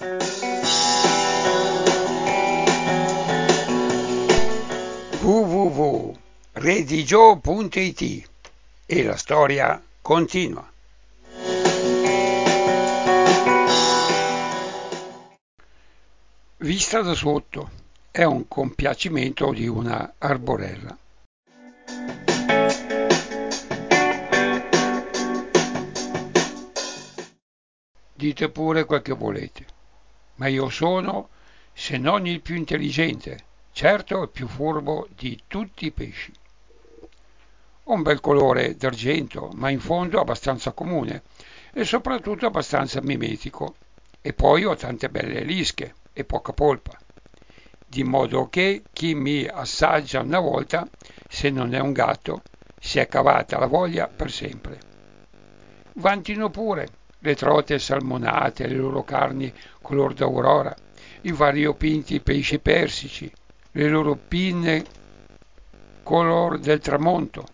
www.redigio.it e la storia continua. Vista da sotto è un compiacimento di una arborella. Dite pure quel che volete, ma io sono, se non il più intelligente, certo il più furbo di tutti i pesci. Ho un bel colore d'argento, ma in fondo abbastanza comune e soprattutto abbastanza mimetico. E poi ho tante belle lische e poca polpa, di modo che chi mi assaggia una volta, se non è un gatto, si è cavata la voglia per sempre. Vantino pure le trote salmonate, le loro carni color d'aurora, i variopinti pesci persici, le loro pinne color del tramonto.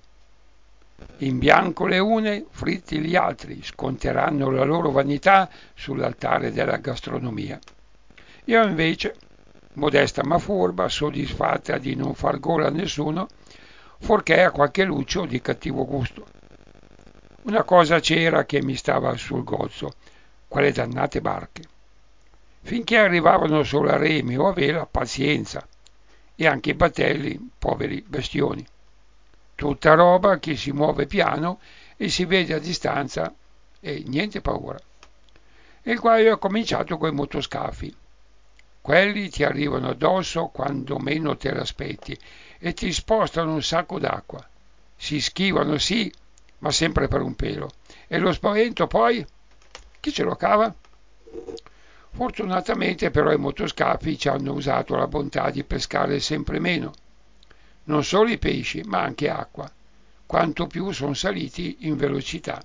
In bianco le une, fritti gli altri, sconteranno la loro vanità sull'altare della gastronomia. Io invece, modesta ma furba, soddisfatta di non far gola a nessuno, fuorché a qualche luccio di cattivo gusto. Una cosa c'era che mi stava sul gozzo, quelle dannate barche. Finché arrivavano solo a remi o a vela, pazienza, e anche i battelli, poveri bestioni. Tutta roba che si muove piano e si vede a distanza e niente paura. E il guaio è cominciato coi motoscafi. Quelli ti arrivano addosso quando meno te l'aspetti e ti spostano un sacco d'acqua. Si schivano, sì, ma sempre per un pelo. E lo spavento poi? Chi ce lo cava? Fortunatamente però i motoscafi ci hanno usato la bontà di pescare sempre meno. Non solo i pesci, ma anche acqua, quanto più sono saliti in velocità.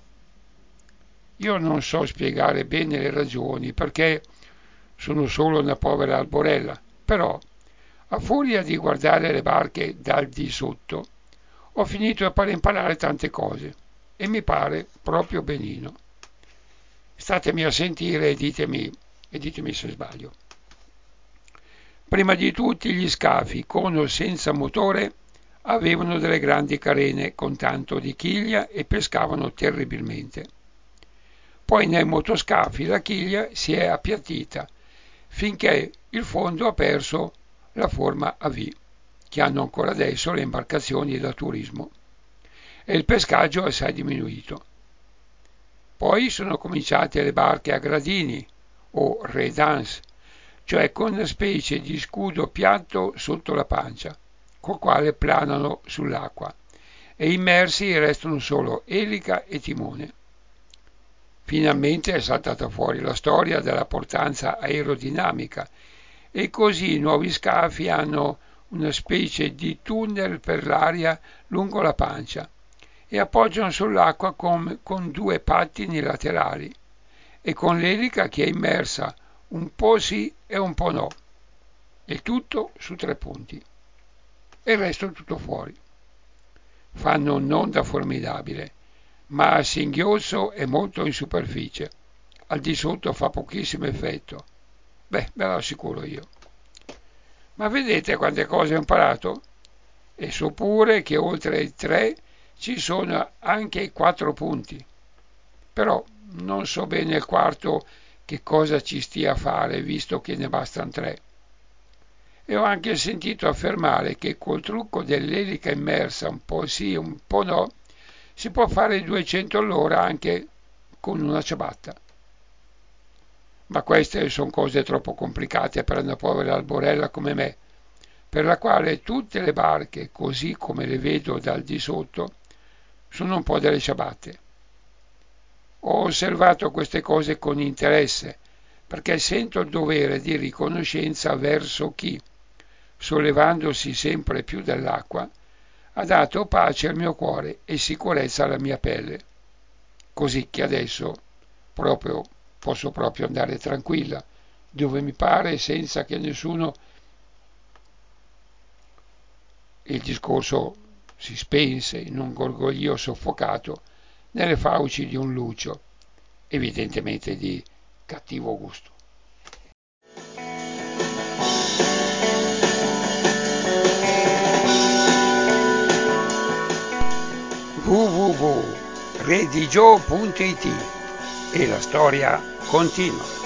Io non so spiegare bene le ragioni, perché sono solo una povera arborella, però, a furia di guardare le barche dal di sotto, ho finito per imparare tante cose, e mi pare proprio benino. Statemi a sentire e ditemi se sbaglio. Prima di tutti gli scafi, con o senza motore, avevano delle grandi carene con tanto di chiglia e pescavano terribilmente. Poi nei motoscafi la chiglia si è appiattita finché il fondo ha perso la forma a V, che hanno ancora adesso le imbarcazioni da turismo, e il pescaggio è assai diminuito. Poi sono cominciate le barche a gradini o redans, cioè con una specie di scudo piatto sotto la pancia, col quale planano sull'acqua, e immersi restano solo elica e timone. Finalmente è saltata fuori la storia della portanza aerodinamica e così i nuovi scafi hanno una specie di tunnel per l'aria lungo la pancia e appoggiano sull'acqua con due pattini laterali e con l'elica che è immersa un po' sì e un po' no, il tutto su 3 punti e il resto tutto fuori. Fanno un'onda formidabile, ma a singhiozzo è molto in superficie. Al di sotto fa pochissimo effetto. Beh, ve lo assicuro io. Ma vedete quante cose ho imparato? E so pure che oltre ai 3 ci sono anche i 4 punti. Però non so bene il quarto che cosa ci stia a fare, visto che ne bastano 3. E ho anche sentito affermare che col trucco dell'elica immersa un po' sì, un po' no, si può fare 200 all'ora anche con una ciabatta. Ma queste sono cose troppo complicate per una povera alborella come me, per la quale tutte le barche, così come le vedo dal di sotto, sono un po' delle ciabatte. Ho osservato queste cose con interesse, perché sento il dovere di riconoscenza verso chi, sollevandosi sempre più dall'acqua, ha dato pace al mio cuore e sicurezza alla mia pelle, così che adesso posso proprio andare tranquilla, dove mi pare, senza che nessuno... Il discorso si spense in un gorgoglio soffocato nelle fauci di un lucio, evidentemente di cattivo gusto. redigio.it e la storia continua.